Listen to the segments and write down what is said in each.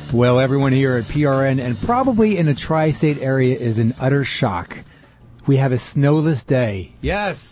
Well, everyone here at PRN and probably in the tri-state area is in utter shock. We have a snowless day. Yes!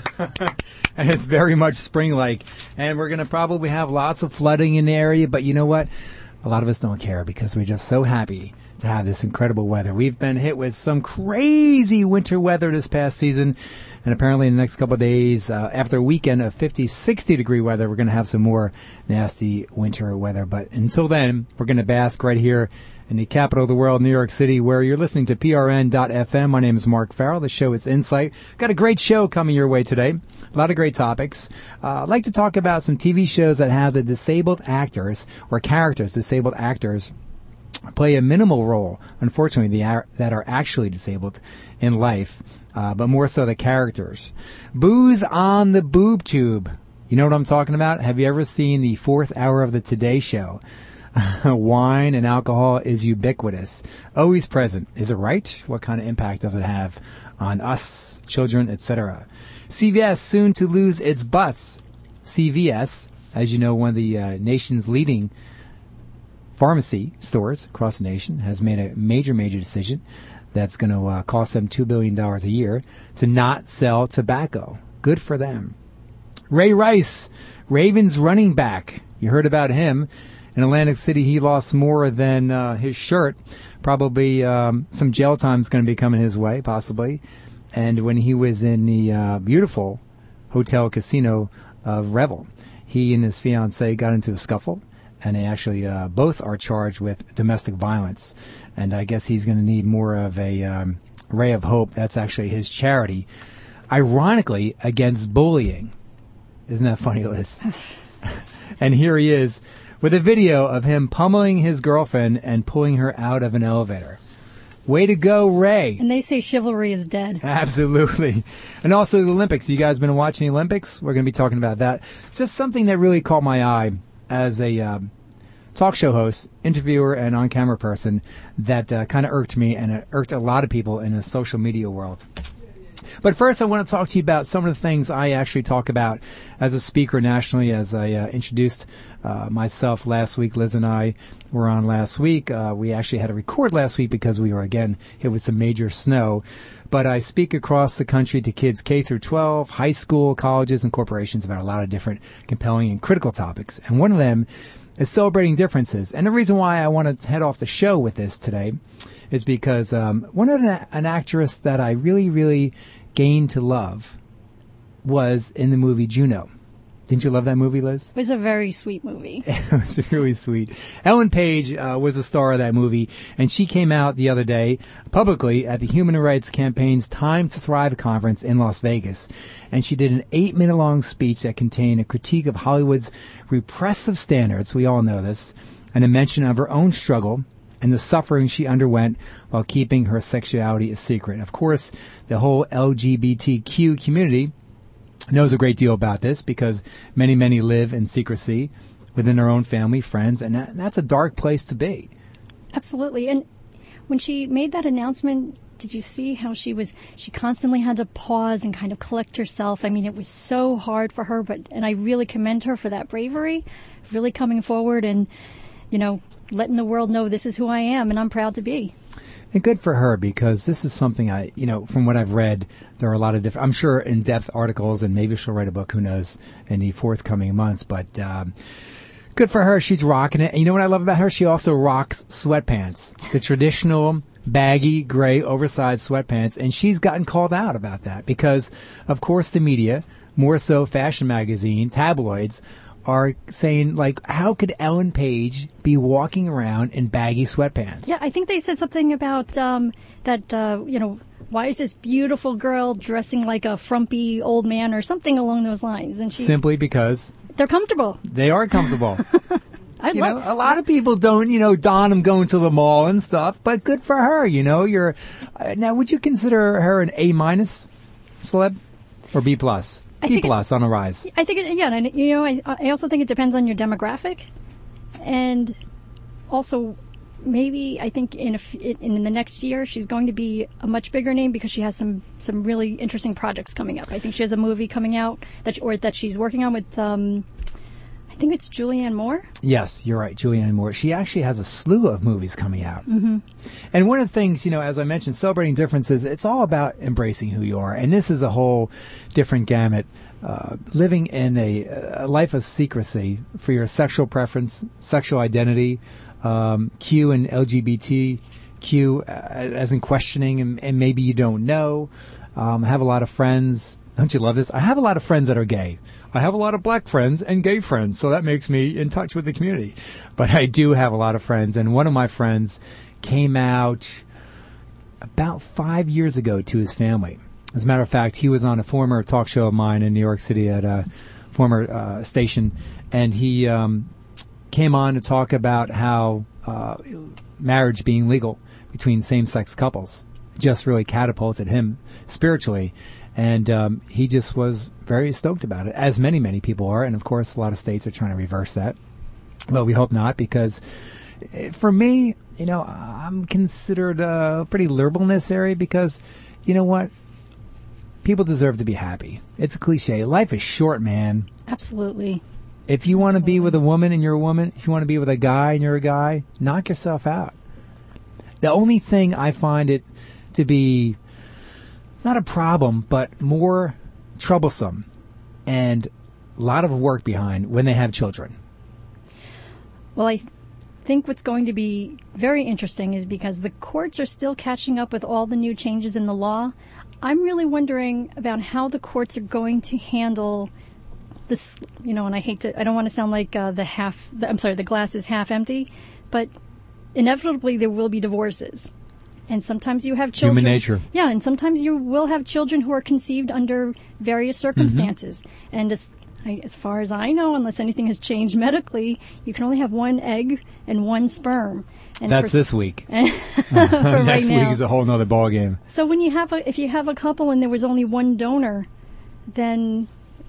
And it's very much spring-like. And we're going to probably have lots of flooding in the area, but you know what? A lot of us don't care because we're just so happy to have this incredible weather. We've been hit with some crazy winter weather this past season, and apparently in the next couple of days, after a weekend of 50, 60-degree weather, we're going to have some more nasty winter weather. But until then, we're going to bask right here in the capital of the world, New York City, where you're listening to PRN.FM. My name is Mark Farrell. The show is Insight. Got a great show coming your way today. A lot of great topics. I'd like to talk about some TV shows that have the disabled actors or characters, disabled actors, play a minimal role, unfortunately, that are actually disabled in life, but more so the characters. Booze on the boob tube. You know what I'm talking about? Have you ever seen the fourth hour of the Today Show? Wine and alcohol is ubiquitous, always present. Is it right? What kind of impact does it have on us, children, etc.? CVS soon to lose its butts. CVS, as you know, one of the nation's leading pharmacy stores across the nation, has made a major decision that's going to cost them $2 billion a year to not sell tobacco. Good for them. Ray Rice, Ravens running back. You heard about him. In Atlantic City, he lost more than his shirt. Probably some jail time is going to be coming his way, possibly. And when he was in the beautiful hotel casino of Revel, he and his fiancée got into a scuffle. And they actually both are charged with domestic violence. And I guess he's going to need more of a ray of hope. That's actually his charity. Ironically, against bullying. Isn't that funny, Liz? And here he is with a video of him pummeling his girlfriend and pulling her out of an elevator. Way to go, Ray. And they say chivalry is dead. Absolutely. And also the Olympics. You guys been watching the Olympics? We're going to be talking about that. It's just something that really caught my eye as a talk show host, interviewer, and on-camera person that kind of irked me, and it irked a lot of people in the social media world. But first, I want to talk to you about some of the things I actually talk about as a speaker nationally, as I introduced myself last week. Liz and I were on last week. We actually had to record last week because we were, again, hit with some major snow. But I speak across the country to kids K through 12, high school, colleges, and corporations about a lot of different compelling and critical topics. And one of them is celebrating differences. And the reason why I want to head off the show with this today is because one of an actress that I really gained to love was in the movie Juno. Didn't you love that movie, Liz? It was a very sweet movie. It was really sweet. Ellen Page was the star of that movie, and she came out the other day publicly at the Human Rights Campaign's Time to Thrive conference in Las Vegas, and she did an 8-minute-long speech that contained a critique of Hollywood's repressive standards, we all know this, and a mention of her own struggle and the suffering she underwent while keeping her sexuality a secret. Of course, the whole LGBTQ community knows a great deal about this because many live in secrecy within their own family, friends, and that's a dark place to be. Absolutely. And when she made that announcement, did you see how she constantly had to pause and kind of collect herself? I mean, it was so hard for her, and I really commend her for that bravery, really coming forward and, letting the world know this is who I am and I'm proud to be. And good for her, because this is something from what I've read, there are a lot of different, I'm sure, in-depth articles, and maybe she'll write a book, who knows, in the forthcoming months. But good for her. She's rocking it. And you know what I love about her? She also rocks sweatpants, the traditional baggy, gray, oversized sweatpants. And she's gotten called out about that because, of course, the media, more so fashion magazine, tabloids, are saying, how could Ellen Page be walking around in baggy sweatpants? Yeah, I think they said something about why is this beautiful girl dressing like a frumpy old man or something along those lines? And simply because they're comfortable. They are comfortable. A lot of people don't, don them going to the mall and stuff, but good for her. Now, would you consider her an A- celeb or B+? B+ on the rise. I think, I also think it depends on your demographic. And also, maybe, I think in the next year, she's going to be a much bigger name because she has some really interesting projects coming up. I think she has a movie coming out that she's working on with, I I think it's Julianne Moore. Yes, you're right, Julianne Moore. She actually has a slew of movies coming out. Mm-hmm. And one of the things, as I mentioned, celebrating differences, it's all about embracing who you are. And this is a whole different gamut. Living in a life of secrecy for your sexual preference, sexual identity, Q and LGBTQ, as in questioning, and maybe you don't know. I have a lot of friends. Don't you love this? I have a lot of friends that are gay. I have a lot of black friends and gay friends, so that makes me in touch with the community. But I do have a lot of friends, and one of my friends came out about 5 years ago to his family. As a matter of fact, he was on a former talk show of mine in New York City at a former station, and he came on to talk about how marriage being legal between same-sex couples just really catapulted him spiritually. And he just was very stoked about it, as many, many people are. And, of course, a lot of states are trying to reverse that. Well, we hope not, because for me, I'm considered pretty liberal in this area because, you know what? People deserve to be happy. It's a cliche. Life is short, man. Absolutely. If you want to be with a woman and you're a woman, if you want to be with a guy and you're a guy, knock yourself out. The only thing I find it to be not a problem, but more troublesome and a lot of work behind when they have children. Well, I think what's going to be very interesting is because the courts are still catching up with all the new changes in the law. I'm really wondering about how the courts are going to handle this, and I don't want to sound like the glass is half empty, but inevitably there will be divorces. And sometimes you have children. Human nature. Yeah, and sometimes you will have children who are conceived under various circumstances. Mm-hmm. And as far as I know, unless anything has changed medically, you can only have one egg and one sperm. And that's this week. Next right week is a whole nother ball game. So when if you have a couple and there was only one donor, then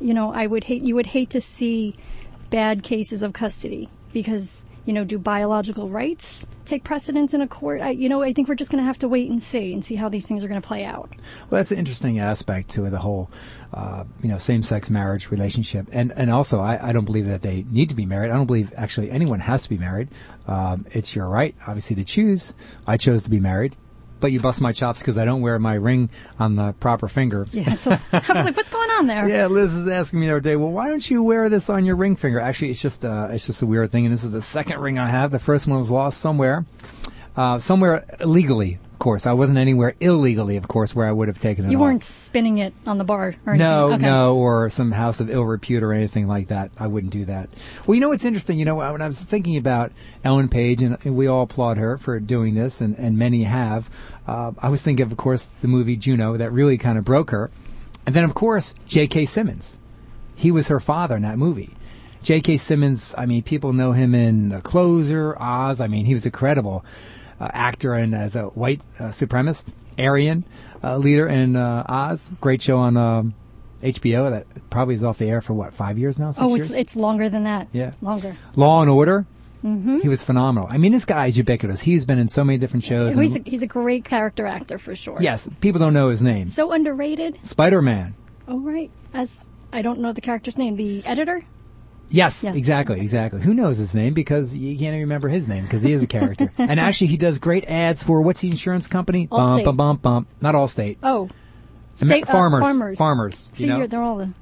you would hate to see bad cases of custody because. Do biological rights take precedence in a court? I think we're just going to have to wait and see how these things are going to play out. Well, that's an interesting aspect to the whole, same-sex marriage relationship. And also, I don't believe that they need to be married. I don't believe, actually, anyone has to be married. It's your right, obviously, to choose. I chose to be married. But you bust my chops because I don't wear my ring on the proper finger. Yeah, so I was like, what's going on there? Yeah, Liz is asking me the other day, well, why don't you wear this on your ring finger? Actually, it's just a weird thing, and this is the second ring I have. The first one was lost somewhere illegally, of course. I wasn't anywhere illegally, of course, where I would have taken it You off. weren't spinning it on the bar or anything? No, or some house of ill repute or anything like that. I wouldn't do that. Well, what's interesting? When I was thinking about Ellen Page, and we all applaud her for doing this, and many have, I was thinking of course, the movie Juno that really kind of broke her. And then, of course, J.K. Simmons. He was her father in that movie. J.K. Simmons, people know him in The Closer, Oz. He was a credible actor and as a white supremacist, Aryan leader in Oz. Great show on HBO that probably is off the air for 5 years now? 6 years? It's longer than that. Yeah. Longer. Law and Order. Mm-hmm. He was phenomenal. This guy is ubiquitous. He's been in so many different shows. He's a great character actor for sure. Yes. People don't know his name. So underrated. Spider-Man. Oh, right. I don't know the character's name. The editor? Yes, exactly. Who knows his name? Because you can't even remember his name because he is a character. And actually, he does great ads for, what's the insurance company? Allstate. Bump. Not Allstate. Oh. Farmers. See, they're all the...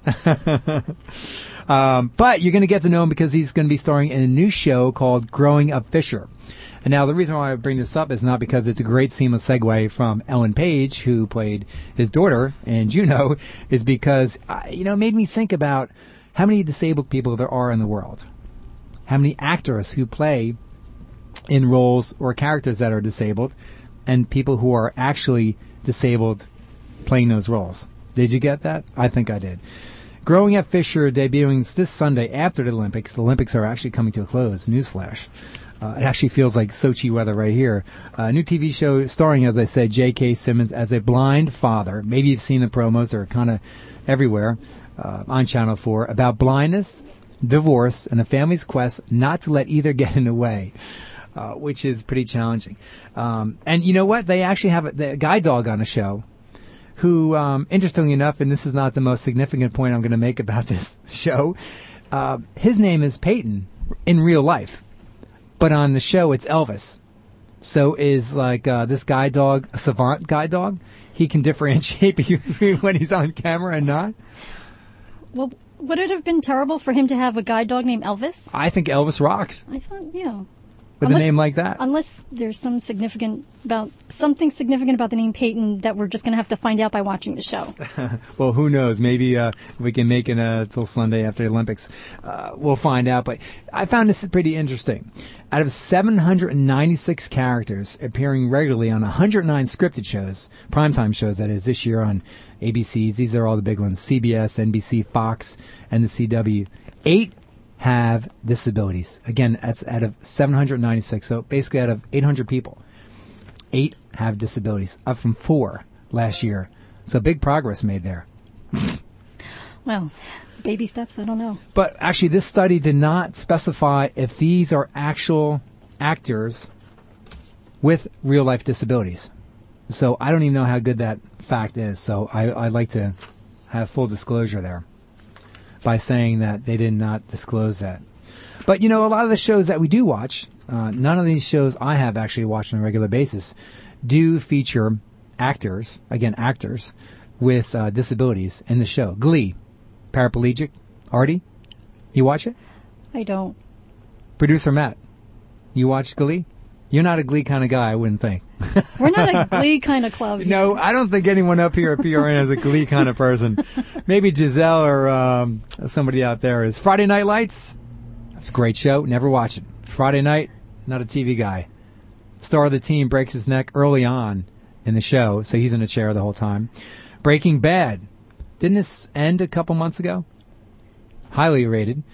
But you're going to get to know him because he's going to be starring in a new show called Growing Up Fisher. And now the reason why I bring this up is not because it's a great seamless segue from Ellen Page, who played his daughter in Juno, is because, it made me think about how many disabled people there are in the world. How many actors who play in roles or characters that are disabled and people who are actually disabled playing those roles. Did you get that? I think I did. Growing Up Fisher debuting this Sunday after the Olympics. The Olympics are actually coming to a close. Newsflash. It actually feels like Sochi weather right here. A new TV show starring, as I said, J.K. Simmons as a blind father. Maybe you've seen the promos. They're kind of everywhere on Channel 4 about blindness, divorce, and a family's quest not to let either get in the way, which is pretty challenging. And you know what? They actually have the guide dog on the show who, interestingly enough, and this is not the most significant point I'm going to make about this show, his name is Peyton in real life, but on the show it's Elvis. So is like this guide dog a savant guide dog? He can differentiate between when he's on camera and not? Well, would it have been terrible for him to have a guide dog named Elvis? I think Elvis rocks. I thought, yeah. With a name like that. Unless there's something significant about the name Peyton that we're just going to have to find out by watching the show. Well, who knows? Maybe we can make it till Sunday after the Olympics. We'll find out. But I found this pretty interesting. Out of 796 characters appearing regularly on 109 scripted shows, primetime shows that is, this year on ABCs, these are all the big ones, CBS, NBC, Fox, and the CW, 8 have disabilities. Again, that's out of 796, so basically out of 800 people, 8 have disabilities, up from 4 last year. So big progress made there. Well, baby steps, I don't know. But actually, this study did not specify if these are actual actors with real-life disabilities. So I don't even know how good that fact is. So I'd like to have full disclosure there by saying that they did not disclose that. But, you know, a lot of the shows that we do watch, none of these shows I have actually watched on a regular basis, do feature actors with disabilities in the show. Glee, paraplegic. Artie, you watch it? I don't. Producer Matt, you watch Glee? You're not a Glee kind of guy, I wouldn't think. We're not a Glee kind of club. No, I don't think anyone up here at PRN is a Glee kind of person. Maybe Giselle or somebody out there is. Friday Night Lights, it's a great show. Never watch it. Friday night, not a TV guy. Star of the team breaks his neck early on in the show, so he's in a chair the whole time. Breaking Bad. Didn't this end a couple months ago? Highly rated.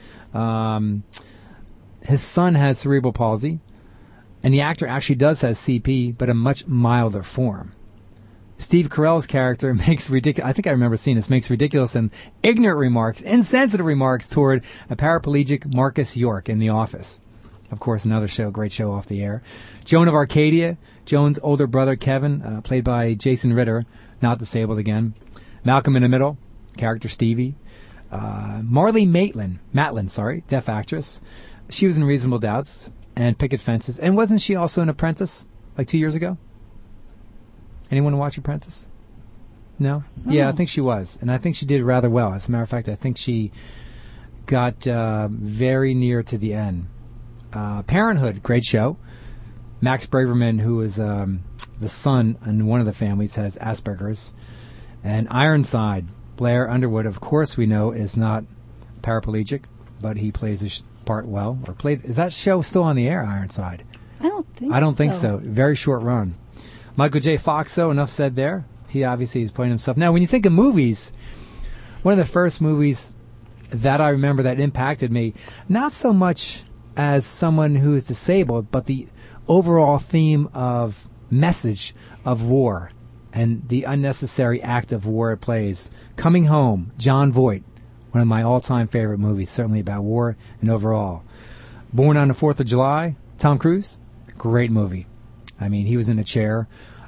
His son has cerebral palsy. And the actor actually does have CP, but a much milder form. Steve Carell's character makes ridiculous, I think I remember seeing this, makes ridiculous and ignorant remarks, insensitive remarks toward a paraplegic Marcus York in The Office. Of course, another show, great show off the air. Joan of Arcadia, Joan's older brother Kevin, played by Jason Ritter, not disabled again. Malcolm in the Middle, character Stevie. Marlee Matlin, deaf actress. She was in Reasonable Doubts and Picket Fences. And wasn't she also an Apprentice, like 2 years ago? Anyone watch Apprentice? No? Oh. Yeah, I think she was. And I think she did rather well. As a matter of fact, I think she got very near to the end. Parenthood, great show. Max Braverman, who is the son in one of the families, has Asperger's. And Ironside, Blair Underwood, of course we know, is not paraplegic, but he plays his part well. Is that show still on the air, Ironside? I don't think so. Very short run. Michael J. Fox, though, enough said there. He obviously is playing himself. Now, when you think of movies, one of the first movies that I remember that impacted me, not so much as someone who is disabled, but the overall theme of message of war and the unnecessary act of war it plays. Coming Home, Jon Voight, one of my all-time favorite movies, certainly about war and overall. Born on the 4th of July, Tom Cruise, great movie. I mean, he was in a chair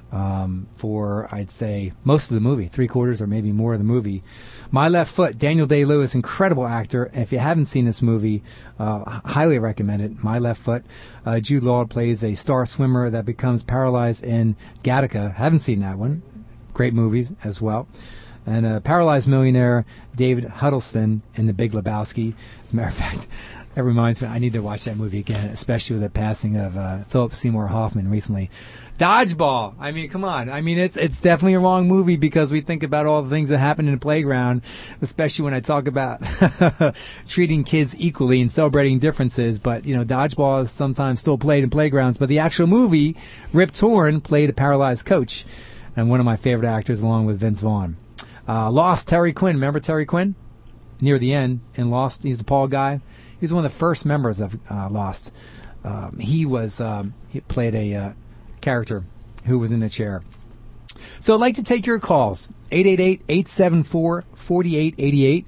for, I'd say, most of the movie, 3/4 or maybe more of the movie. My Left Foot, Daniel Day-Lewis, incredible actor. If you haven't seen this movie, highly recommend it. My Left Foot. Jude Law plays a star swimmer that becomes paralyzed in Gattaca. Haven't seen that one. Great movies as well. And a paralyzed millionaire, David Huddleston, in The Big Lebowski. As a matter of fact, that reminds me, I need to watch that movie again, especially with the passing of Philip Seymour Hoffman recently. Dodgeball. I mean, come on. I mean, it's definitely a wrong movie because we think about all the things that happen in the playground, especially when I talk about treating kids equally and celebrating differences. But, you know, dodgeball is sometimes still played in playgrounds. But the actual movie, Rip Torn played a paralyzed coach and one of my favorite actors along with Vince Vaughn. Lost, Terry Quinn. Remember Terry Quinn? Near the end in Lost, he's the Paul guy. He was one of the first members of Lost. He played a character who was in a chair. So I'd like to take your calls. 888-874-4888.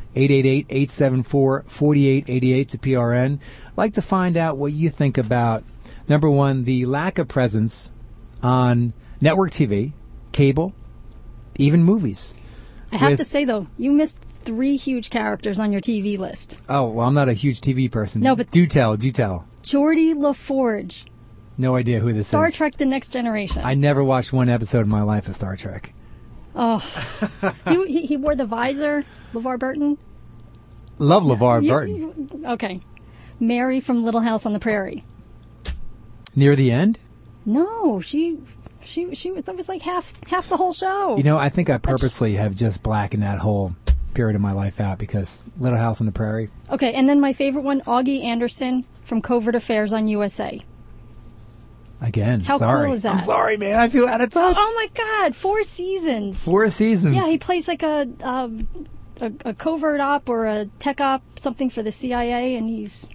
888-874-4888 to PRN. I'd like to find out what you think about, number one, the lack of presence on network TV, cable, even movies. I have to say, though, you missed 3 huge characters on your TV list. Oh, well, I'm not a huge TV person. No, but... Do tell. Geordie LaForge. No idea who this Star is. Trek The Next Generation. I never watched one episode of my life of Star Trek. Oh. he wore the visor, LeVar Burton. Love LeVar Burton. Okay. Mary from Little House on the Prairie. Near the end? No, she was, that was like half the whole show. You know, I think I purposely have just blackened that whole period of my life out because Little House on the Prairie. Okay, and then my favorite one, Augie Anderson from Covert Affairs on USA. Again, How sorry. cool is that? I'm sorry, man. I feel out of touch. Oh my God, 4 seasons. 4 seasons. Yeah, he plays like a covert op or a tech op, something for the CIA, and he's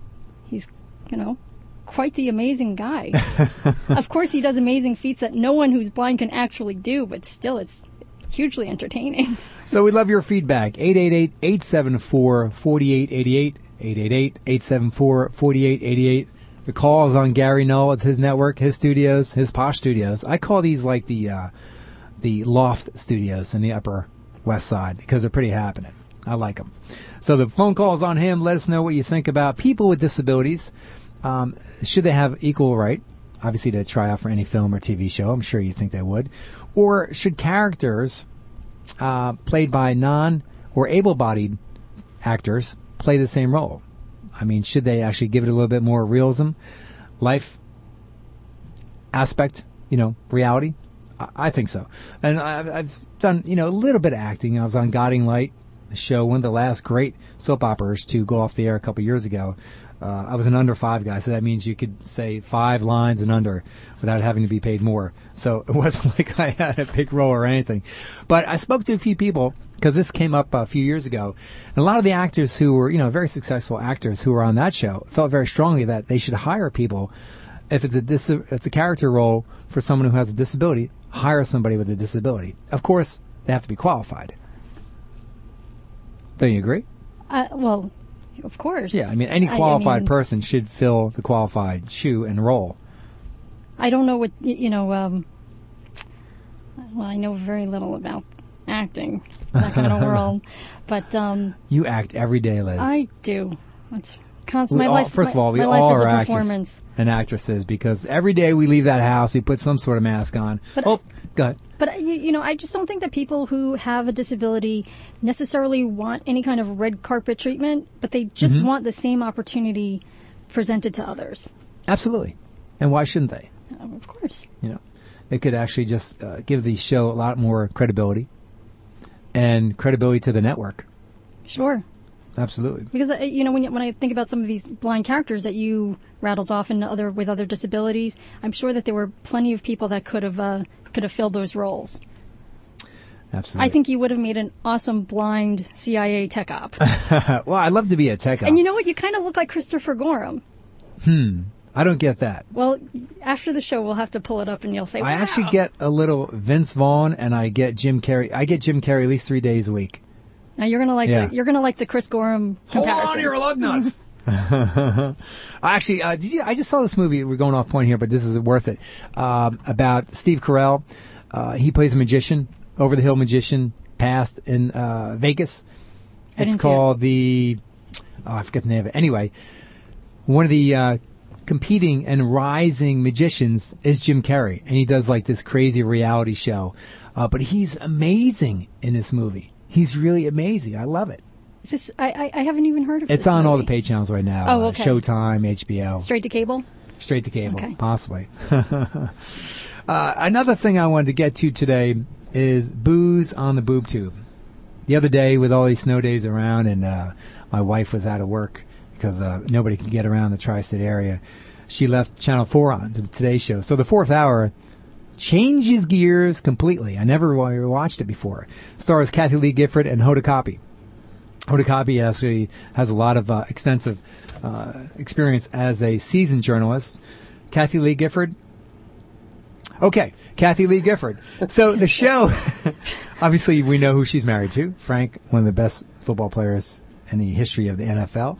quite the amazing guy. Of course, he does amazing feats that no one who's blind can actually do, but still, it's hugely entertaining. So we love your feedback. 888-874-4888. 888-874-4888. The call is on Gary Null. It's his network, his studios, his posh studios. I call these like the loft studios in the Upper West Side because they're pretty happening. I like them. So the phone call is on him. Let us know what you think about people with disabilities. Should they have equal right, obviously, to try out for any film or TV show? I'm sure you think they would. Or should characters played by non- or able-bodied actors play the same role? I mean, should they actually give it a little bit more realism, life aspect, reality? I think so. And I've done, a little bit of acting. I was on Guiding Light, the show, one of the last great soap operas to go off the air a couple years ago. I was an under 5 guy, so that means you could say 5 lines and under without having to be paid more. So it wasn't like I had a big role or anything. But I spoke to a few people, because this came up a few years ago. And a lot of the actors who were, very successful actors who were on that show felt very strongly that they should hire people. If it's a character role for someone who has a disability, hire somebody with a disability. Of course, they have to be qualified. Don't you agree? Well, of course. Yeah, I mean, any qualified person should fill the qualified shoe and role. I don't know what, well, I know very little about acting, that kind of world, but... you act every day, Liz. I do. It's constant. First of all, we all are actors and actresses because every day we leave that house, we put some sort of mask on. But, go ahead. But, I just don't think that people who have a disability necessarily want any kind of red carpet treatment, but they just want the same opportunity presented to others. Absolutely. And why shouldn't they? Of course. It could actually just give the show a lot more credibility and credibility to the network. Sure. Absolutely. Because, when I think about some of these blind characters that you rattled off and with other disabilities, I'm sure that there were plenty of people that could have filled those roles. Absolutely. I think you would have made an awesome blind CIA tech op. Well, I'd love to be a tech op. And you know what? You kind of look like Christopher Gorham. I don't get that. Well, after the show, we'll have to pull it up and you'll say, wow. I actually get a little Vince Vaughn and I get Jim Carrey. I get Jim Carrey at least 3 days a week. Now you're gonna like the Chris Gorham comparison. Hold on, you're lug nuts. Actually, I just saw this movie. We're going off point here, but this is worth it. About Steve Carell. He plays a magician, over the hill magician, past in Vegas. It's called I forget the name of it. Anyway, one of the competing and rising magicians is Jim Carrey, and he does like this crazy reality show. But he's amazing in this movie. He's really amazing. I love it. Is this, I haven't even heard of it. It's on all the pay channels right now. Oh, okay. Showtime, HBO. Straight to cable? Straight to cable, okay. Possibly. Another thing I wanted to get to today is booze on the boob tube. The other day, with all these snow days around, and my wife was out of work because nobody could get around the tri-state area, she left Channel 4 on to the Today Show. So the fourth hour changes gears completely. I never watched it before. Stars Kathy Lee Gifford and Hoda Kotb. Hoda Kotb actually has a lot of extensive experience as a seasoned journalist. Kathy Lee Gifford. Okay, Kathy Lee Gifford. So the show, obviously we know who she's married to. Frank, one of the best football players in the history of the NFL.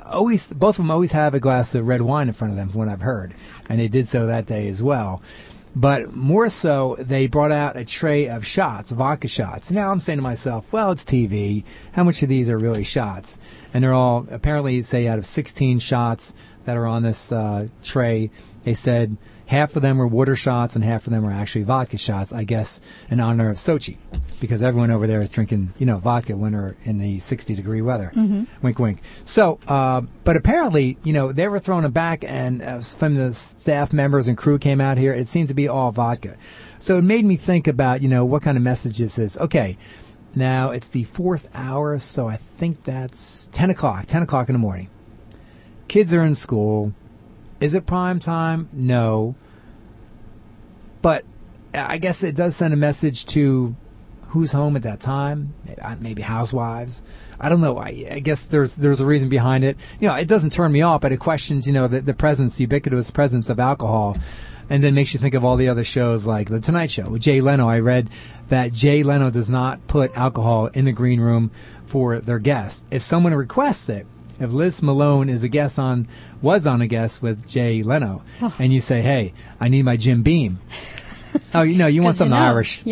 Both of them always have a glass of red wine in front of them, from what I've heard. And they did so that day as well. But more so, they brought out a tray of shots, vodka shots. Now I'm saying to myself, well, it's TV. How much of these are really shots? And they're all, apparently, say out of 16 shots that are on this tray, they said half of them were water shots and half of them were actually vodka shots, I guess, in honor of Sochi. Because everyone over there is drinking, vodka when they're in the 60-degree weather. Mm-hmm. Wink, wink. So, but apparently, they were throwing it back, and from the staff members and crew came out here, it seemed to be all vodka. So it made me think about, what kind of message this is. Okay, now it's the 4th hour, so I think that's 10 o'clock in the morning. Kids are in school. Is it prime time? No. But I guess it does send a message to who's home at that time. Maybe housewives. I don't know. I guess there's a reason behind it. It doesn't turn me off, but it questions, the presence, the ubiquitous presence of alcohol. And then makes you think of all the other shows like The Tonight Show with Jay Leno. I read that Jay Leno does not put alcohol in the green room for their guests. If someone requests it, if Liz Malone was on a guest with Jay Leno, and you say, hey, I need my Jim Beam. Oh, you want something Irish.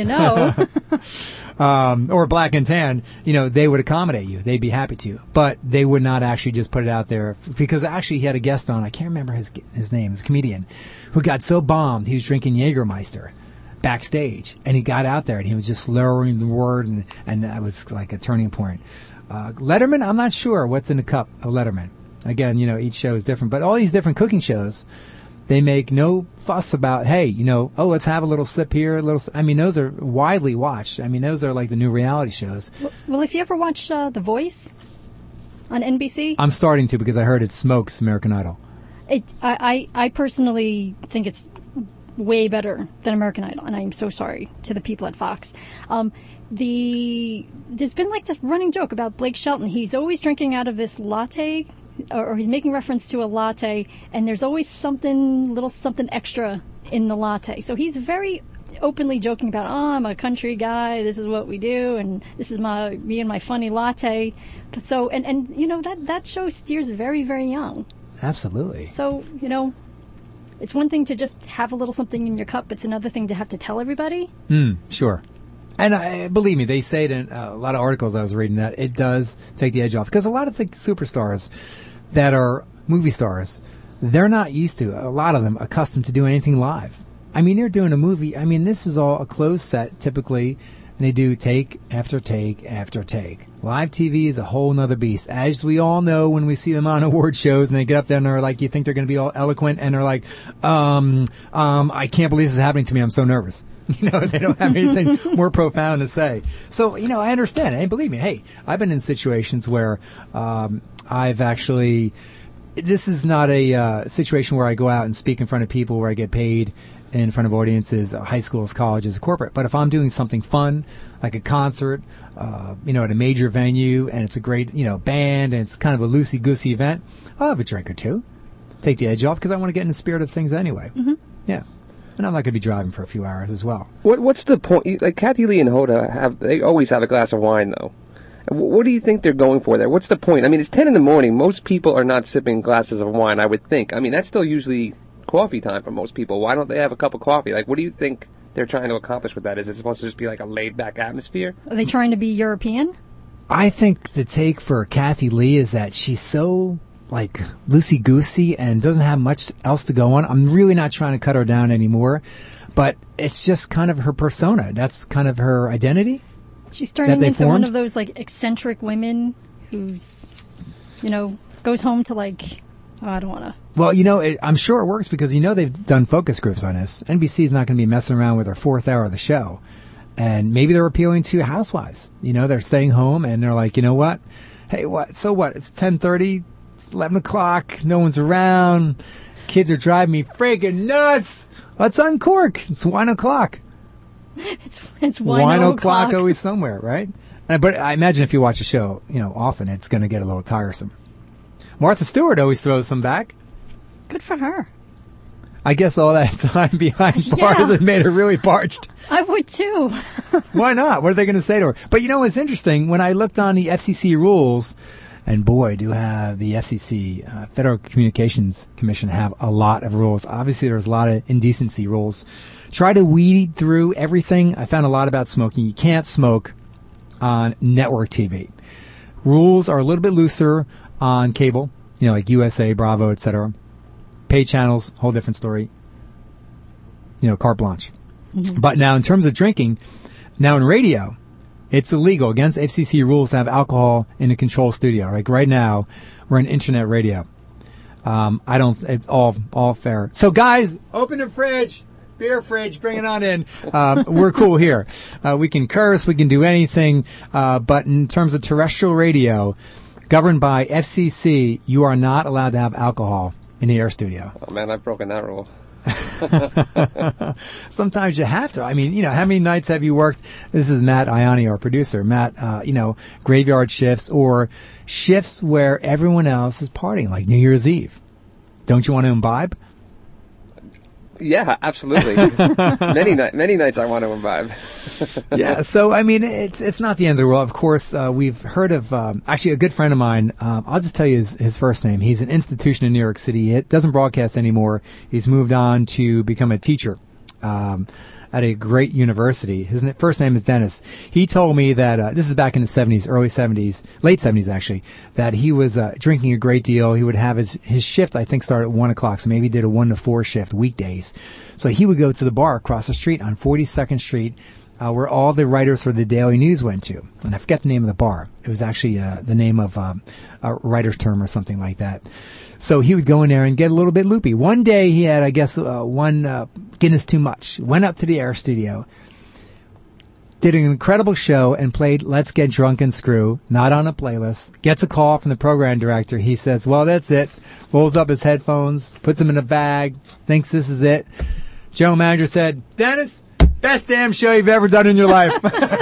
Or black and tan, they would accommodate you. They'd be happy to. But they would not actually just put it out there. Because actually he had a guest on, I can't remember his name, he's a comedian, who got so bombed he was drinking Jägermeister backstage. And he got out there and he was just slurring the word, and that was like a turning point. Letterman, I'm not sure what's in the cup of Letterman. Again, each show is different. But all these different cooking shows, they make no fuss about, hey, let's have a little sip here. Those are widely watched. Those are like the new reality shows. Well, if you ever watch The Voice on NBC? I'm starting to, because I heard it smokes American Idol. I personally think it's way better than American Idol, and I'm so sorry to the people at Fox. There's been like this running joke about Blake Shelton. He's always drinking out of this latte, or he's making reference to a latte, and there's always something extra in the latte. So he's very openly joking about, I'm a country guy, this is what we do, and this is me and my funny latte. So, and that show steers very, very young. Absolutely. So, it's one thing to just have a little something in your cup. It's another thing to have to tell everybody. Sure. And believe me, they say it in a lot of articles I was reading that it does take the edge off. Because a lot of the superstars that are movie stars, they're not used to, a lot of them, accustomed to doing anything live. They're doing a movie. This is all a closed set, typically, and they do take after take after take. Live TV is a whole nother beast. As we all know when we see them on award shows and they get up there and they're like, you think they're going to be all eloquent, and they're like, I can't believe this is happening to me. I'm so nervous. They don't have anything more profound to say. So, I understand. And believe me, hey, I've been in situations where I've actually, this is not a situation where I go out and speak in front of people where I get paid in front of audiences, high schools, colleges, corporate. But if I'm doing something fun, like a concert, at a major venue, and it's a great, band, and it's kind of a loosey-goosey event, I'll have a drink or two. Take the edge off, because I want to get in the spirit of things anyway. Mm-hmm. Yeah. And I'm not going to be driving for a few hours as well. What's the point? Like Kathy Lee and Hoda, they always have a glass of wine, though. What do you think they're going for there? What's the point? It's 10 in the morning. Most people are not sipping glasses of wine, I would think. That's still usually coffee time for most people. Why don't they have a cup of coffee? Like, what do you think they're trying to accomplish with that? Is it supposed to just be like a laid-back atmosphere? Are they trying to be European? I think the take for Kathy Lee is that she's so, like, loosey-goosey and doesn't have much else to go on. I'm really not trying to cut her down anymore, but it's just kind of her persona. That's kind of her identity. She's turning into one of those, like, eccentric women who's, goes home to, like, I don't want to. Well, I'm sure it works because, they've done focus groups on this. NBC's not going to be messing around with their 4th hour of the show. And maybe they're appealing to housewives. They're staying home and they're like, you know what? Hey, what? So what? It's 10:30, it's 11 o'clock, no one's around. Kids are driving me freaking nuts. Let's uncork. It's 1 o'clock. It's 1 o'clock always somewhere, right? But I imagine if you watch a show, often it's going to get a little tiresome. Martha Stewart always throws some back. Good for her. I guess all that time behind bars has made her really parched. I would too. Why not? What are they going to say to her? But what's interesting? When I looked on the FCC rules, And boy, do have the FCC, Federal Communications Commission, have a lot of rules. Obviously, there's a lot of indecency rules. Try to weed through everything. I found a lot about smoking. You can't smoke on network TV. Rules are a little bit looser on cable, like USA, Bravo, etc. Pay channels, whole different story. Carte blanche. Mm-hmm. But now in terms of drinking, now in radio, it's illegal against FCC rules to have alcohol in a control studio. Like right now, we're in internet radio. It's all fair. So guys, open the fridge, beer fridge, bring it on in. We're cool here. We can curse, we can do anything. But in terms of terrestrial radio, governed by FCC, you are not allowed to have alcohol in the air studio. Oh man, I've broken that rule. Sometimes you have to. I mean, how many nights have you worked? This is Matt Ianni, our producer. Matt, graveyard shifts or shifts where everyone else is partying, like New Year's Eve. Don't you want to imbibe? Yeah, absolutely. Many nights I want to imbibe. Yeah, so I mean, it's not the end of the world. Of course, we've heard of actually a good friend of mine. I'll just tell you his first name. He's an institution in New York City. It doesn't broadcast anymore. He's moved on to become a teacher at a great university. His first name is Dennis. He told me that this is back in the 70s, early 70s, late 70s actually, that he was drinking a great deal. He would have his shift, I think, start at 1 o'clock, so maybe he did a 1 to 4 shift weekdays. So he would go to the bar across the street on 42nd Street, where all the writers for the Daily News went to. And I forget the name of the bar. It was actually the name of a writer's term or something like that. So he would go in there and get a little bit loopy. One day he had, I guess, one Guinness too much. Went up to the air studio, did an incredible show, and played Let's Get Drunk and Screw, not on a playlist. Gets a call from the program director. He says, well, that's it. Rolls up his headphones, puts them in a bag, thinks this is it. General manager said, Dennis, best damn show you've ever done in your life.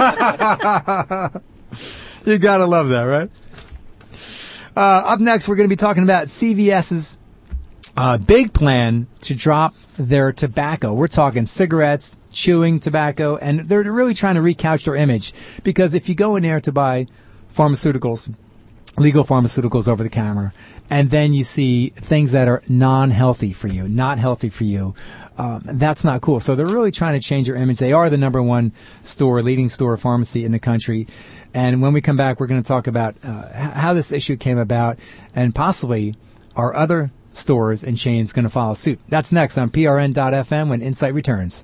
You gotta love that, right? Up next, we're going to be talking about CVS's big plan to drop their tobacco. We're talking cigarettes, chewing tobacco, and they're really trying to recouch their image. Because if you go in there to buy pharmaceuticals, legal pharmaceuticals over the counter, and then you see things that are non-healthy for you, not healthy for you, that's not cool. So they're really trying to change their image. They are the number one leading store pharmacy in the country. And when we come back, we're going to talk about how this issue came about and possibly are other stores and chains going to follow suit. That's next on PRN.FM when Insight returns.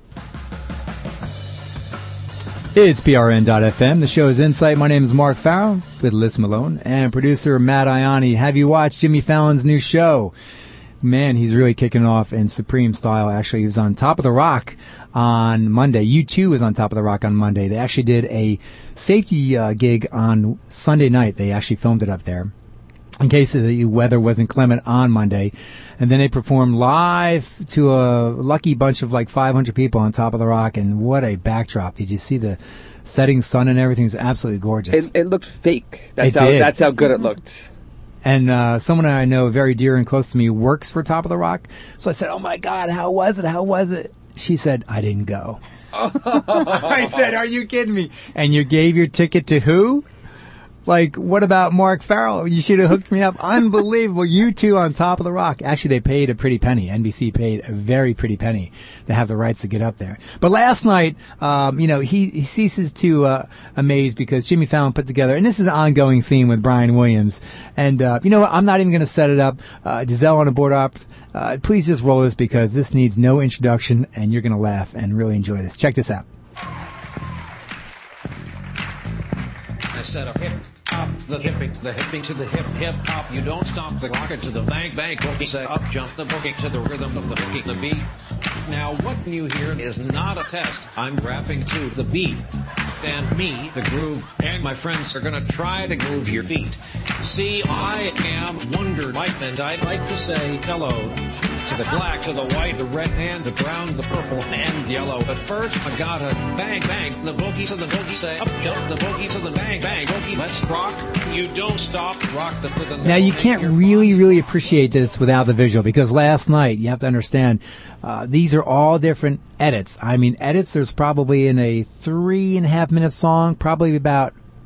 It's PRN.FM. The show is Insight. My name is Mark Farrow with Liz Malone and producer Matt Ianni. Have you watched Jimmy Fallon's new show? Man, he's really kicking off in supreme style. Actually, he was on Top of the Rock on Monday. U2 was on Top of the Rock on Monday. They actually did a safety gig on Sunday night. They actually filmed it up there in case the weather wasn't clement on Monday. And then they performed live to a lucky bunch of like 500 people on Top of the Rock. And what a backdrop. Did you see the setting sun and everything? It was absolutely gorgeous. It looked fake. That's how good it looked. And someone I know very dear and close to me works for Top of the Rock. So I said, oh, my God, how was it? How was it? She said, I didn't go. I said, are you kidding me? And you gave your ticket to who? Like, what about Mark Farrell? You should have hooked me up. Unbelievable. U2 on Top of the Rock. Actually, they paid a pretty penny. NBC paid a very pretty penny to have the rights to get up there. But last night, he ceases to amaze because Jimmy Fallon put together, and this is an ongoing theme with Brian Williams. And, you know what? I'm not even going to set it up. Giselle on the board up. Please just roll this because this needs no introduction, and you're going to laugh and really enjoy this. Check this out. I set up hip hop, the hipping to the hip hop. You don't stop the rocket to the bang boogie. Say up jump the boogie to the rhythm of the boogie, the beat. Now what you hear is not a test. I'm rapping to the beat. And me, the groove, and my friends are gonna try to groove your feet. See, I am Wonder Mike, and I'd like to say hello to the black, to the white, the red, and the brown, the purple, and yellow. But first, I gotta bang, bang, the boogie to the boogie, say up, jump the boogie to the bang, bang, boogie, let's rock, you don't stop, rock the rhythm. Now, you can't really appreciate this without the visual, because last night, you have to understand, these are all different edits. I mean, edits, there's probably in a 3.5 minute song, probably about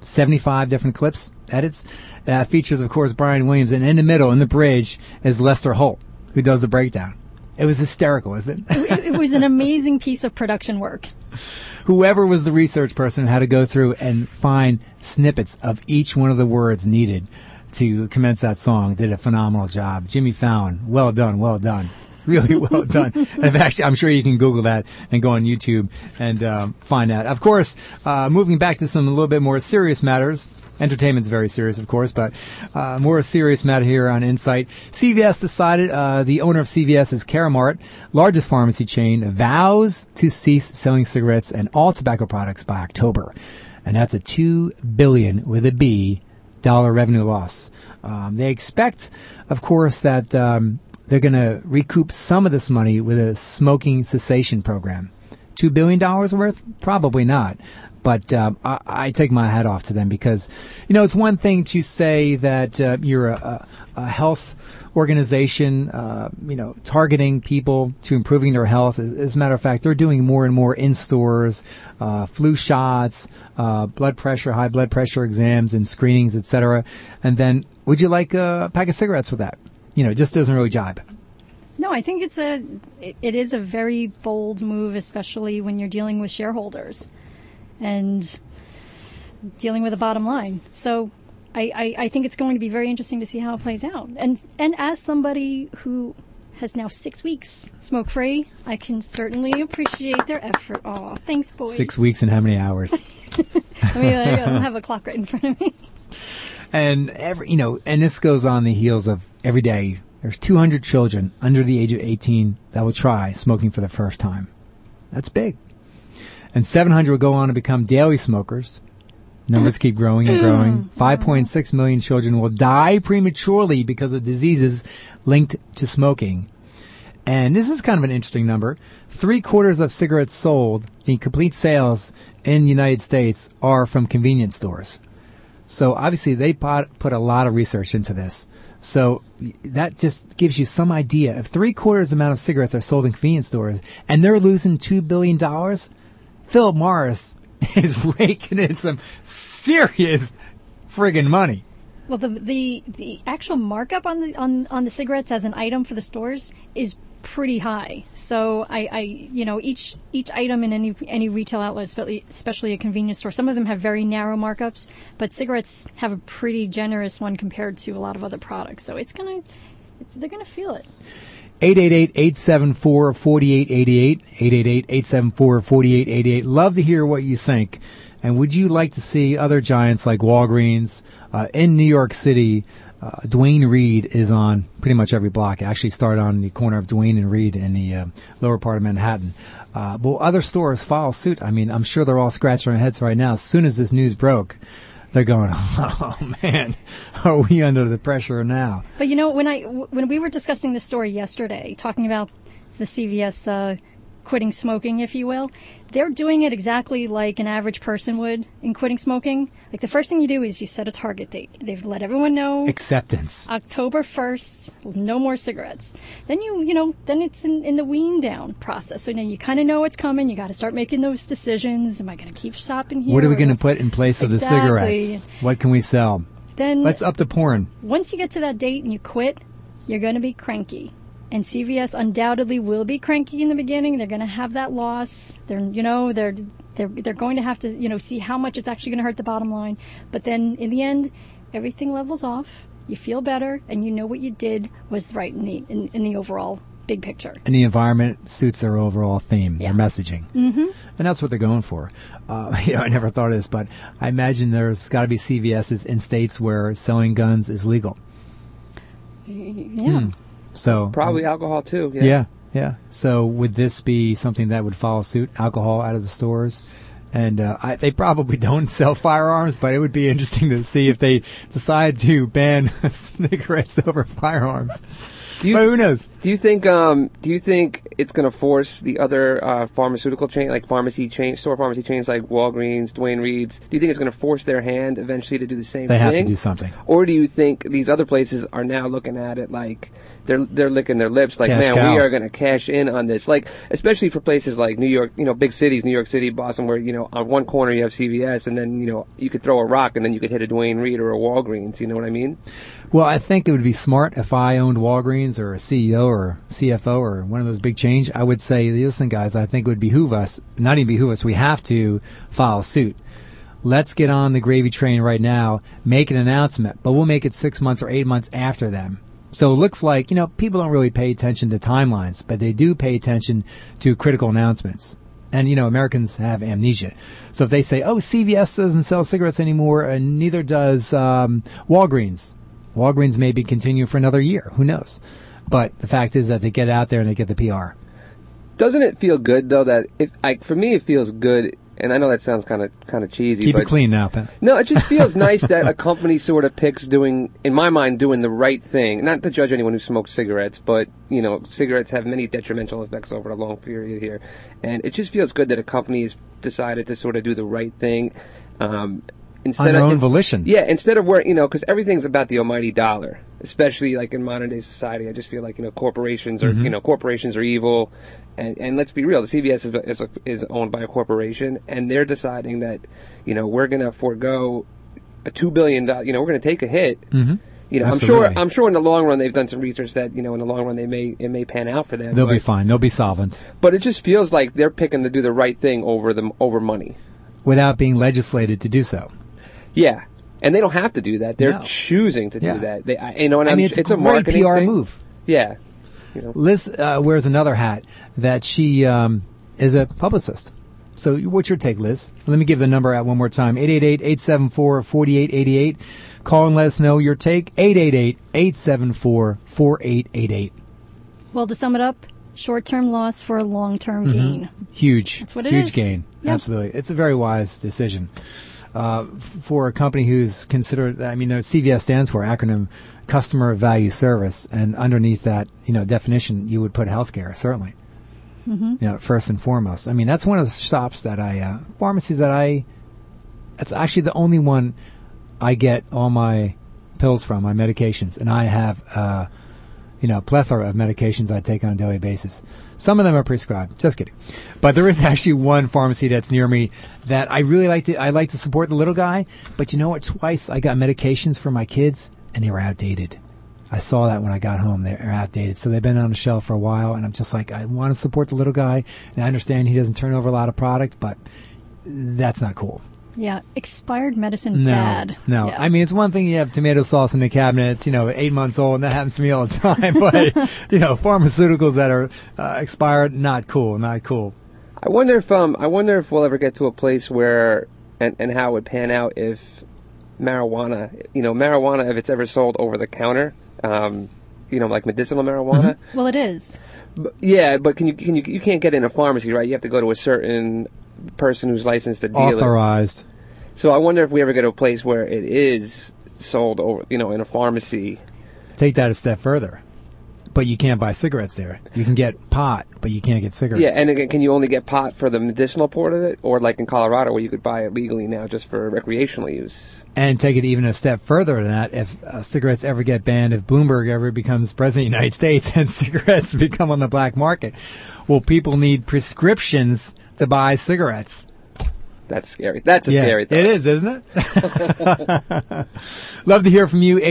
75 different clips, edits. Features, of course, Brian Williams. And in the middle, in the bridge, is Lester Holt, who does the breakdown. It was hysterical, isn't it? It was an amazing piece of production work. Whoever was the research person had to go through and find snippets of each one of the words needed to commence that song. Did a phenomenal job. Jimmy Fallon, well done, well done. Really well done. And actually, I'm sure you can Google that and go on YouTube and find that. Of course, moving back to some a little bit more serious matters. Entertainment's very serious, of course, but more serious matter here on Insight. CVS decided, the owner of CVS is Caramart, largest pharmacy chain, vows to cease selling cigarettes and all tobacco products by October. And that's a $2 billion with a B dollar revenue loss. They expect, of course, that they're going to recoup some of this money with a smoking cessation program. $2 billion worth? Probably not. But I take my hat off to them because, you know, it's one thing to say that you're a health organization, you know, targeting people to improving their health. As a matter of fact, they're doing more and more in stores, flu shots, blood pressure, high blood pressure exams and screenings, etc. And then, would you like a pack of cigarettes with that? You know, it just doesn't really jibe. No, I think it is a very bold move, especially when you're dealing with shareholders and dealing with a bottom line. So I think it's going to be very interesting to see how it plays out. And as somebody who has now 6 weeks smoke-free, I can certainly appreciate their effort. Oh, thanks, boys. 6 weeks and how many hours? I mean, I don't have a clock right in front of me. And and this goes on the heels of every day. There's 200 children under the age of 18 that will try smoking for the first time. That's big. And 700 will go on to become daily smokers. Numbers keep growing and growing. 5.6 million children will die prematurely because of diseases linked to smoking. And this is kind of an interesting number. 3/4 of cigarettes sold in complete sales in the United States are from convenience stores. So obviously they put a lot of research into this. So that just gives you some idea. If 3/4 the amount of cigarettes are sold in convenience stores and they're losing $2 billion, Philip Morris is raking in some serious friggin' money. Well, the actual markup on the cigarettes as an item for the stores is pretty high. So each item in any retail outlet, especially a convenience store, some of them have very narrow markups, but cigarettes have a pretty generous one compared to a lot of other products. So they're gonna feel it. 888-874-4888, 888-874-4888. Love to hear what you think. And would you like to see other giants like Walgreens in New York City? Duane Reade is on pretty much every block. It actually started on the corner of Duane and Reade in the lower part of Manhattan. Will other stores follow suit? I mean, I'm sure they're all scratching their heads right now. As soon as this news broke, they're going, oh man, are we under the pressure now? But you know, when we were discussing this story yesterday, talking about the CVS quitting smoking, if you will, they're doing it exactly like an average person would in quitting smoking. Like, the first thing you do is you set a target date. They've let everyone know. Acceptance. October 1st, no more cigarettes. Then then it's in the wean down process. So now you kind of know what's coming. You got to start making those decisions. Am I going to keep shopping here? What are we going to put in place of the cigarettes? What can we sell? Then let's up the porn. Once you get to that date and you quit, you're going to be cranky. And CVS undoubtedly will be cranky in the beginning. They're going to have that loss. They're going to have to, see how much it's actually going to hurt the bottom line. But then in the end, everything levels off. You feel better, and you know what you did was right in the overall big picture. And the environment suits their overall theme, their messaging. Mm-hmm. And that's what they're going for. I never thought of this, but I imagine there's got to be CVS's in states where selling guns is legal. Yeah. So probably alcohol too. Yeah. So would this be something that would follow suit? Alcohol out of the stores, and they probably don't sell firearms, but it would be interesting to see if they decide to ban cigarettes over firearms. But who knows? Do you think it's going to force the other pharmaceutical chain, like store pharmacy chains like Walgreens, Duane Reade's? Do you think it's going to force their hand eventually to do the same thing? They have to do something. Or do you think these other places are now looking at it like they're licking their lips, like, Cash man, cow. we are going to cash in on this, like, especially for places like New York, big cities, New York City, Boston, where on one corner you have CVS, and then you could throw a rock, and then you could hit a Duane Reade or a Walgreens. You know what I mean? Well, I think it would be smart if I owned Walgreens or a CEO or CFO or one of those big chains. I would say, listen, guys, I think it would behoove us, not even behoove us, we have to file suit. Let's get on the gravy train right now, make an announcement, but we'll make it 6 months or 8 months after them. So it looks like, people don't really pay attention to timelines, but they do pay attention to critical announcements. And, Americans have amnesia. So if they say, CVS doesn't sell cigarettes anymore, and neither does Walgreens. Walgreens maybe continue for another year. Who knows? But the fact is that they get out there and they get the PR. Doesn't it feel good, though, that for me it feels good, and I know that sounds kind of cheesy. Keep but it clean now, Pat. No, it just feels nice that a company sort of picks in my mind, doing the right thing. Not to judge anyone who smokes cigarettes, but, cigarettes have many detrimental effects over a long period here. And it just feels good that a company has decided to sort of do the right thing. Instead on their of own volition. Yeah, instead of because everything's about the almighty dollar, especially like in modern day society. I just feel like corporations are corporations are evil, and let's be real, the CVS is owned by a corporation, and they're deciding that we're going to forego a $2 billion. We're going to take a hit. Mm-hmm. I'm sure in the long run they've done some research that in the long run it may pan out for them. They'll be fine. They'll be solvent. But it just feels like they're picking to do the right thing over money, without being legislated to do so. Yeah, and they don't have to do that. They're choosing to do that. It's a great marketing PR thing. move. Yeah. Liz wears another hat, that she is a publicist. So what's your take, Liz? Let me give the number out one more time. 888-874-4888. Call and let us know your take. 888-874-4888. Well, to sum it up, short-term loss for a long-term gain. Huge. That's what it is. Huge gain. Yep. Absolutely. It's a very wise decision. For a company who's considered, CVS stands for acronym Customer Value Service, and underneath that, definition, you would put healthcare, certainly. Mm-hmm. First and foremost. That's one of the shops that pharmacies that's actually the only one I get all my pills from, my medications, and I have, a plethora of medications I take on a daily basis. Some of them are prescribed. Just kidding. But there is actually one pharmacy that's near me that I really like to. I like to support the little guy. But you know what? Twice I got medications for my kids, and they were outdated. I saw that when I got home. They're outdated. So they've been on the shelf for a while, and I'm just like, I want to support the little guy. And I understand he doesn't turn over a lot of product, but that's not cool. Yeah, expired medicine bad. No. Yeah. It's one thing you have tomato sauce in the cabinet, it's, 8 months old, and that happens to me all the time. But, pharmaceuticals that are expired, not cool. I wonder if we'll ever get to a place where, and how it would pan out if marijuana, if it's ever sold over the counter, like medicinal marijuana. Mm-hmm. Well, it is. But you can't get in a pharmacy, right? You have to go to a certain person who's licensed to deal authorized. So I wonder if we ever get to a place where it is sold over, in a pharmacy. Take that a step further. But you can't buy cigarettes there. You can get pot, but you can't get cigarettes. Yeah, and again, can you only get pot for the medicinal part of it? Or like in Colorado where you could buy it legally now just for recreational use? And take it even a step further than that. If cigarettes ever get banned, if Bloomberg ever becomes president of the United States and cigarettes become on the black market, well, people need prescriptions to buy cigarettes. That's scary. That's a scary thought. It is, isn't it? Love to hear from you.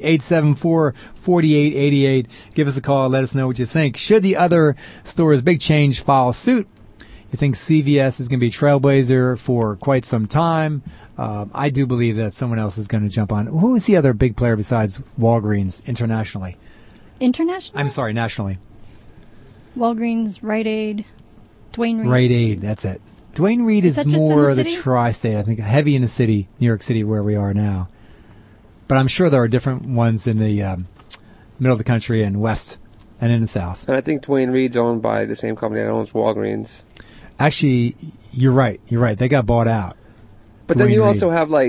888-874-4888. Give us a call. Let us know what you think. Should the other stores, Big Change, file suit? You think CVS is going to be a trailblazer for quite some time? I do believe that someone else is going to jump on. Who is the other big player besides Walgreens internationally? Internationally? I'm sorry, nationally. Walgreens, Rite Aid, Duane Reade. Rite Aid, that's it. Duane Reade is more the tri-state, I think, heavy in the city, New York City, where we are now. But I'm sure there are different ones in the middle of the country and west and in the south. And I think Duane Reade's owned by the same company that owns Walgreens. Actually, you're right. They got bought out. But then you also have, like,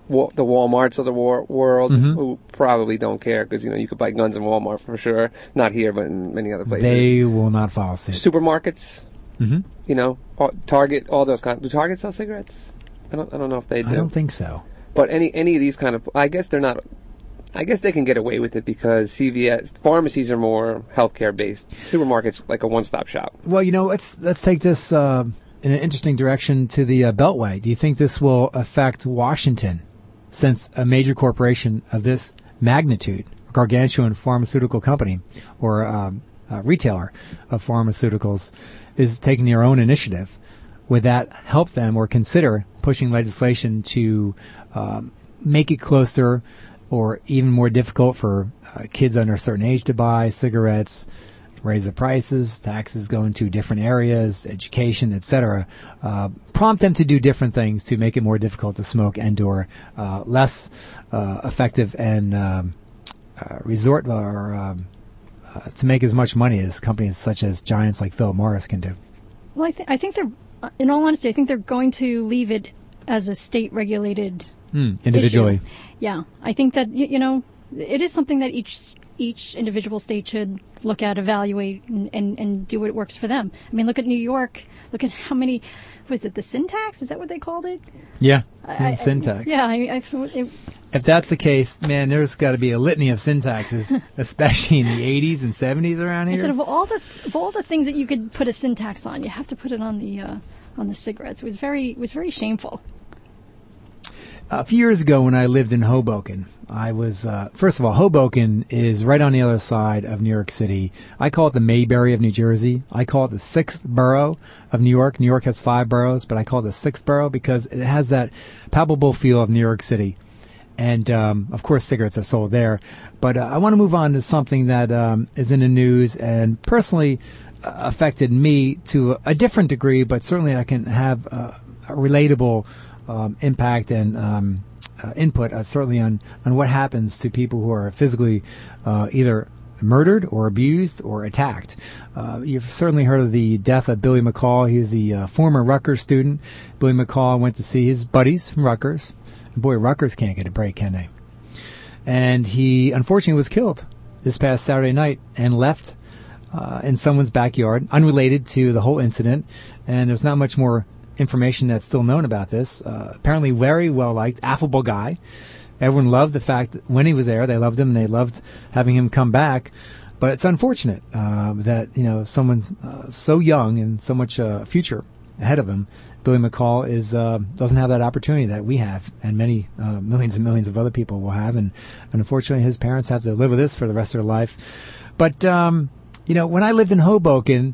the Walmarts of the world Mm-hmm. who probably don't care because, you could buy guns in Walmart for sure. Not here, but in many other places. They will not follow suit. Supermarkets, Mm-hmm. Target, all those kind. Do Target sell cigarettes? I don't know if they do. I don't think so. But any of these kind of, I guess they're not. I guess they can get away with it because CVS pharmacies are more healthcare based. Supermarkets like a one-stop shop. Well, let's take this in an interesting direction to the Beltway. Do you think this will affect Washington, since a major corporation of this magnitude, a gargantuan pharmaceutical company or retailer of pharmaceuticals, is taking their own initiative? Would that help them or consider pushing legislation to make it closer or even more difficult for kids under a certain age to buy cigarettes, raise the prices, taxes go into different areas, education, etc., prompt them to do different things to make it more difficult to smoke and/or less effective and resort or to make as much money as companies such as giants like Philip Morris can do. Well, I think they're, in all honesty, I think they're going to leave it as a state-regulated individually. issue. Yeah, I think that it is something that each individual state should look at, evaluate, and do what works for them. I mean, look at New York. Look at how many. Was it the syntax? Is that what they called it? Yeah, syntax. If that's the case, man, there's got to be a litany of syntaxes, especially in the 80s and 70s around here. Instead of all the things that you could put a syntax on, you have to put it on the cigarettes. It was very shameful. A few years ago when I lived in Hoboken, I was, first of all, Hoboken is right on the other side of New York City. I call it the Mayberry of New Jersey. I call it the 6th borough of New York. New York has 5 boroughs, but I call it the 6th borough because it has that palpable feel of New York City. And, of course, cigarettes are sold there. But I want to move on to something that is in the news and personally affected me to a different degree, but certainly I can have a relatable impact and input certainly on what happens to people who are physically either murdered or abused or attacked. You've certainly heard of the death of Billy McCall. He was the former Rutgers student. Billy McCall went to see his buddies from Rutgers. And boy, Rutgers can't get a break, can they? And he unfortunately was killed this past Saturday night and left in someone's backyard, unrelated to the whole incident. And there's not much more information that's still known about this. Apparently very well liked, affable guy. Everyone loved the fact that when he was there, they loved him and they loved having him come back. But it's unfortunate that someone's so young and so much future ahead of him. Billy McCall doesn't have that opportunity that we have, and many millions and millions of other people will have. And unfortunately, his parents have to live with this for the rest of their life. But when I lived in Hoboken,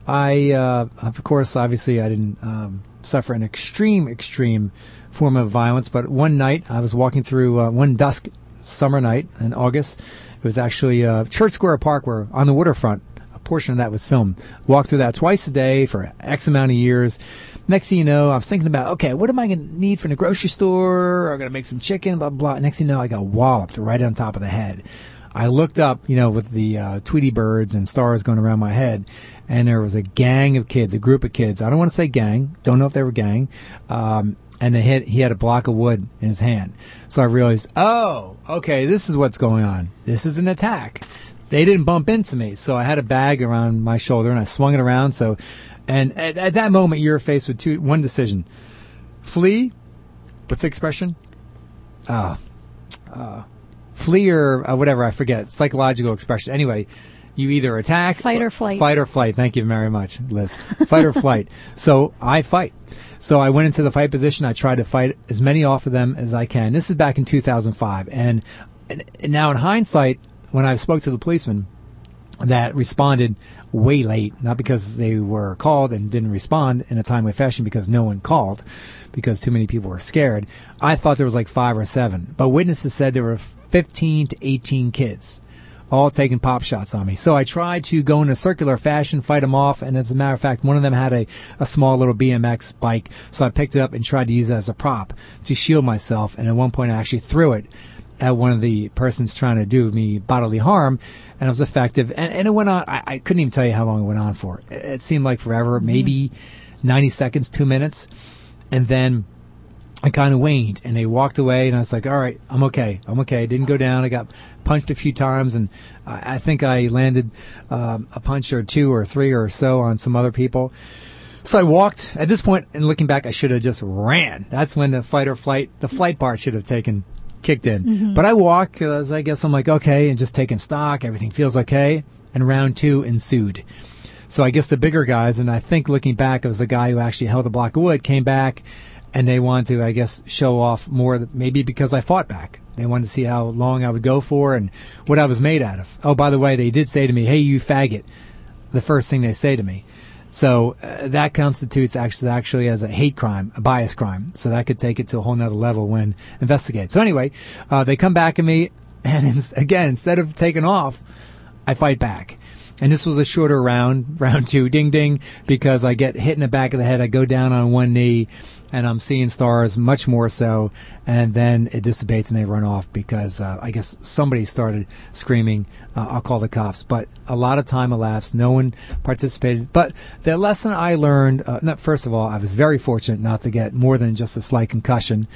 of course, obviously, I didn't suffer an extreme form of violence. But one night, I was walking through one dusk summer night in August. It was actually Church Square Park, where on the waterfront, a portion of that was filmed. Walked through that twice a day for X amount of years. Next thing you know, I was thinking about, okay, what am I going to need from the grocery store? I'm going to make some chicken, blah, blah. Next thing you know, I got walloped right on top of the head. I looked up, with the Tweety birds and stars going around my head, and there was a gang of kids, a group of kids. I don't want to say gang. Don't know if they were gang. And he had a block of wood in his hand. So I realized, oh, okay, this is what's going on. This is an attack. They didn't bump into me, so I had a bag around my shoulder, and I swung it around. And at that moment, you're faced with one decision. Flee? What's the expression? Flee or whatever, I forget. Psychological expression. Anyway, you either attack. Fight or flight. Fight or flight. Thank you very much, Liz. Fight or flight. So I fight. So I went into the fight position. I tried to fight as many off of them as I can. This is back in 2005. And now in hindsight, when I spoke to the policeman that responded way late, not because they were called and didn't respond in a timely fashion because no one called, because too many people were scared, I thought there was like 5 or 7. But witnesses said there were 15 to 18 kids, all taking pop shots on me. So I tried to go in a circular fashion, fight them off, and as a matter of fact, one of them had a small little BMX bike, so I picked it up and tried to use it as a prop to shield myself, and at one point I actually threw it at one of the persons trying to do me bodily harm, and it was effective. And it went on, I couldn't even tell you how long it went on for. It seemed like forever, maybe 90 seconds, 2 minutes. And then I kind of waned, and they walked away, and I was like, all right, I'm okay. I didn't go down. I got punched a few times, and I think I landed a punch or two or three or so on some other people. So I walked. At this point, and looking back, I should have just ran. That's when the flight part should have kicked in. Mm-hmm. But I walk, because I guess I'm like, okay, and just taking stock. Everything feels okay. And round 2 ensued. So I guess the bigger guys, and I think looking back, it was the guy who actually held a block of wood, came back, and they wanted to, I guess, show off more, maybe because I fought back. They wanted to see how long I would go for and what I was made out of. Oh, by the way, they did say to me, hey, you faggot, the first thing they say to me. So that constitutes actually as a hate crime, a bias crime. So that could take it to a whole nother level when investigated. So anyway, they come back at me, and again, instead of taking off, I fight back. And this was a shorter round 2, ding, ding, because I get hit in the back of the head. I go down on one knee, and I'm seeing stars much more so. And then it dissipates, and they run off because I guess somebody started screaming, I'll call the cops. But a lot of time elapsed. No one participated. But the lesson I learned, first of all, I was very fortunate not to get more than just a slight concussion.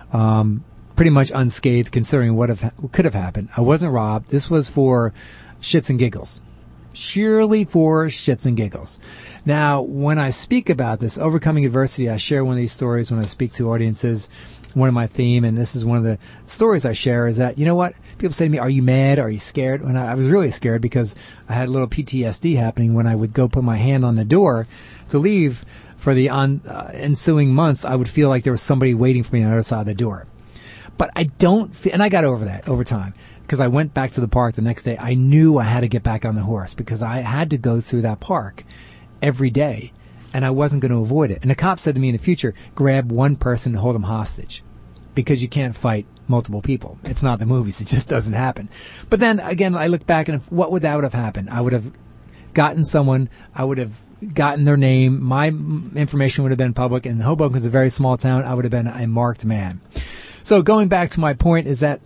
Pretty much unscathed considering what could have happened. I wasn't robbed. This was for shits and giggles. Surely for shits and giggles. Now, when I speak about this, overcoming adversity, I share one of these stories when I speak to audiences. One of my theme, and this is one of the stories I share, is that, you know what? People say to me, are you mad? Are you scared? And I was really scared because I had a little PTSD happening when I would go put my hand on the door to leave for the ensuing months. I would feel like there was somebody waiting for me on the other side of the door. But I don't feel, and I got over that over time. Because I went back to the park the next day, I knew I had to get back on the horse because I had to go through that park every day, and I wasn't going to avoid it. And the cop said to me in the future, grab one person and hold them hostage because you can't fight multiple people. It's not the movies. It just doesn't happen. But then, again, I look back, and what would have happened? I would have gotten someone. I would have gotten their name. My information would have been public, and Hoboken is a very small town. I would have been a marked man. So going back to my point is that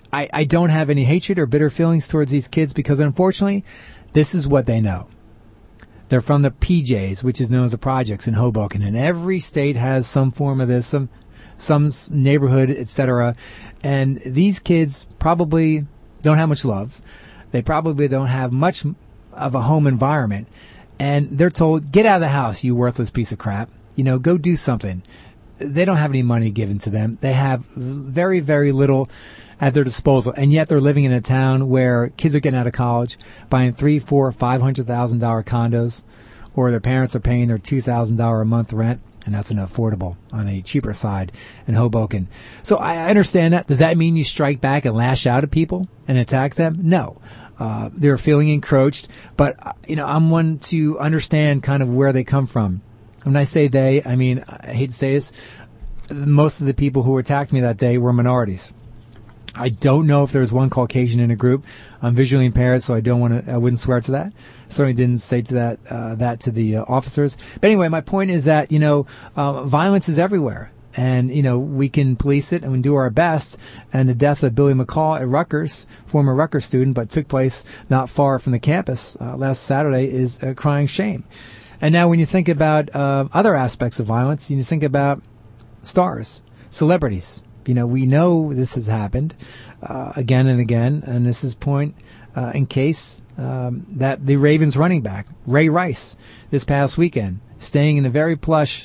I don't have any hatred or bitter feelings towards these kids because, unfortunately, this is what they know. They're from the PJs, which is known as the projects in Hoboken, and every state has some form of this, some neighborhood, etc. And these kids probably don't have much love. They probably don't have much of a home environment, and they're told, get out of the house, you worthless piece of crap. Go do something. They don't have any money given to them. They have very, very little at their disposal, and yet they're living in a town where kids are getting out of college, buying $300,000, $400,000, $500,000 condos, or their parents are paying their $2,000 a month rent, and that's unaffordable on a cheaper side in Hoboken. So I understand that. Does that mean you strike back and lash out at people and attack them? No. They're feeling encroached, but I'm one to understand kind of where they come from. When I say they, I mean, I hate to say this, most of the people who attacked me that day were minorities. I don't know if there was one Caucasian in a group. I'm visually impaired, so I wouldn't swear to that. Certainly didn't say to that to the officers. But anyway, my point is that, violence is everywhere. And, we can police it and we do our best. And the death of Billy McCall at Rutgers, former Rutgers student, but took place not far from the campus last Saturday, is a crying shame. And now when you think about other aspects of violence, you think about stars, celebrities. We know this has happened again and again, and this is point in case that the Ravens running back, Ray Rice, this past weekend, staying in a very plush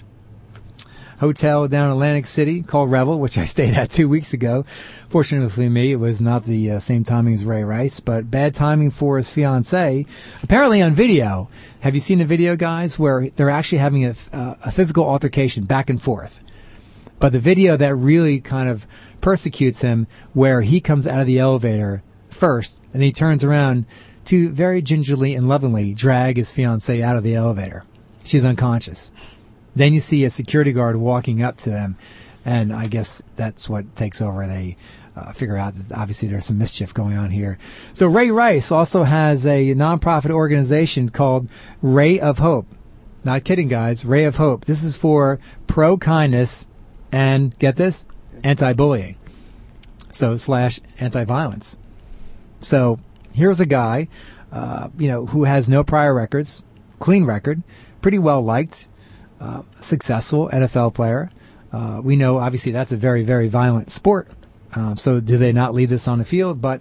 hotel down in Atlantic City called Revel, which I stayed at 2 weeks ago. Fortunately for me, it was not the same timing as Ray Rice, but bad timing for his fiancée. Apparently on video, have you seen the video, guys, where they're actually having a physical altercation back and forth? But the video that really kind of persecutes him, where he comes out of the elevator first, and he turns around to very gingerly and lovingly drag his fiancée out of the elevator. She's unconscious. Then you see a security guard walking up to them, and I guess that's what takes over. They figure out that obviously there's some mischief going on here. So Ray Rice also has a nonprofit organization called Ray of Hope. Not kidding, guys. Ray of Hope. This is for pro-kindness and, get this, anti-bullying. So / anti-violence. So here's a guy, who has no prior records, clean record, pretty well liked, successful NFL player, We know, obviously, that's a very, very violent sport. So do they not leave this on the field? But,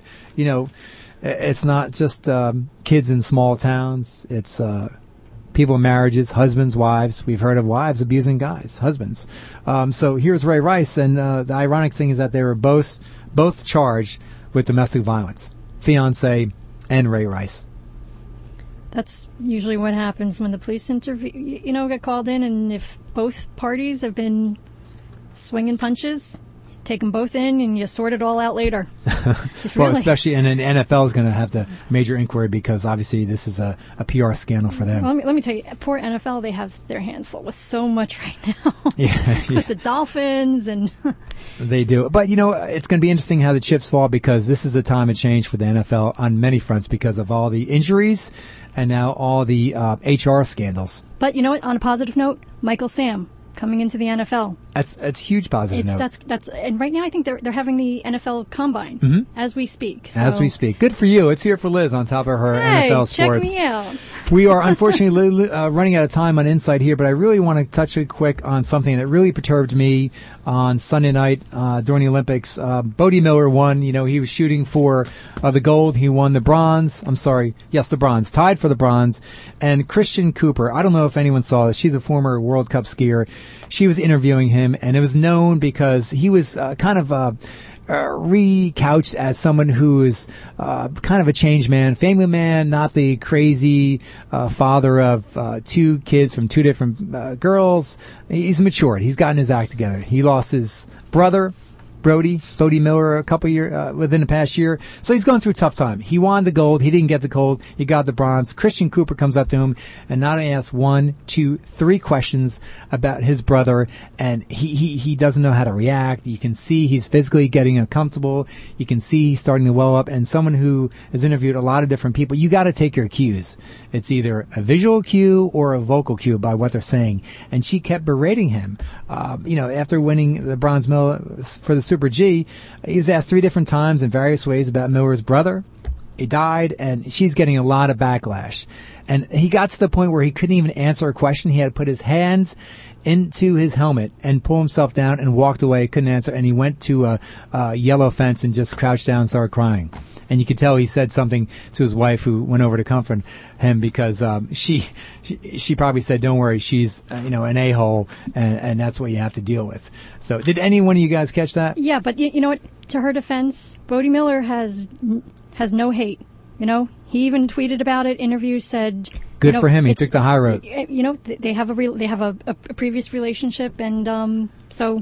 it's not just kids in small towns. It's people in marriages, husbands, wives. We've heard of wives abusing guys, husbands. So here's Ray Rice, and the ironic thing is that they were both charged with domestic violence, fiance and Ray Rice. That's usually what happens when the police get called in, and if both parties have been swinging punches, take them both in, and you sort it all out later. Well, especially, and then NFL is going to have the major inquiry because obviously this is a PR scandal for them. Well, let me tell you, poor NFL, they have their hands full with so much right now. Yeah. With the Dolphins and... They do. But, it's going to be interesting how the chips fall because this is a time of change for the NFL on many fronts because of all the injuries and now all the HR scandals. But you know what? On a positive note, Michael Sam coming into the NFL. That's huge positive note. That's and right now I think they're having the NFL Combine as we speak. So. As we speak. Good for you. It's here for Liz on top of her NFL sports. Check me out. We are unfortunately running out of time on Insight here, but I really want to touch quick on something that really perturbed me on Sunday night during the Olympics. Bode Miller won. He was shooting for the gold. He won the bronze. The bronze. Tied for the bronze. And Christian Cooper, I don't know if anyone saw this. She's a former World Cup skier. She was interviewing him, and it was known because he was kind of recouched as someone who is kind of a changed man, family man, not the crazy father of two kids from two different girls. He's matured. He's gotten his act together. He lost his brother, Bode Miller, a couple years within the past year. So he's going through a tough time. He won the gold. He didn't get the gold. He got the bronze. Christian Cooper comes up to him and not only asks 1, 2, 3 questions about his brother, and he doesn't know how to react. You can see he's physically getting uncomfortable. You can see he's starting to well up. And someone who has interviewed a lot of different people, you got to take your cues. It's either a visual cue or a vocal cue by what they're saying. And she kept berating him. After winning the bronze medal for the Super G, he was asked 3 different times in various ways about Miller's brother. He died, and she's getting a lot of backlash. And he got to the point where he couldn't even answer a question. He had to put his hands into his helmet and pull himself down and walked away, couldn't answer, and he went to a yellow fence and just crouched down and started crying. And you could tell he said something to his wife, who went over to comfort him because she probably said, "Don't worry, she's an a-hole, and that's what you have to deal with." So, did any one of you guys catch that? Yeah, but you know what? To her defense, Bode Miller has no hate. He even tweeted about it. Interviews said, "Good for him. He took the high road." They have a previous relationship, and so.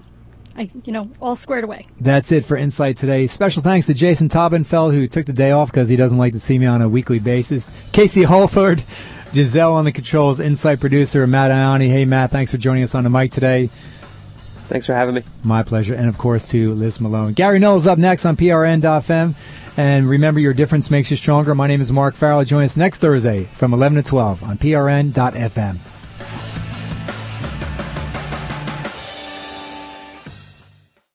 All squared away. That's it for Insight today. Special thanks to Jason Taubenfeld, who took the day off because he doesn't like to see me on a weekly basis. Casey Holford, Giselle on the controls, Insight producer, Matt Ioni. Hey, Matt, thanks for joining us on the mic today. Thanks for having me. My pleasure. And, of course, to Liz Malone. Gary Knowles up next on PRN.FM. And remember, your difference makes you stronger. My name is Mark Farrell. Join us next Thursday from 11 to 12 on PRN.FM.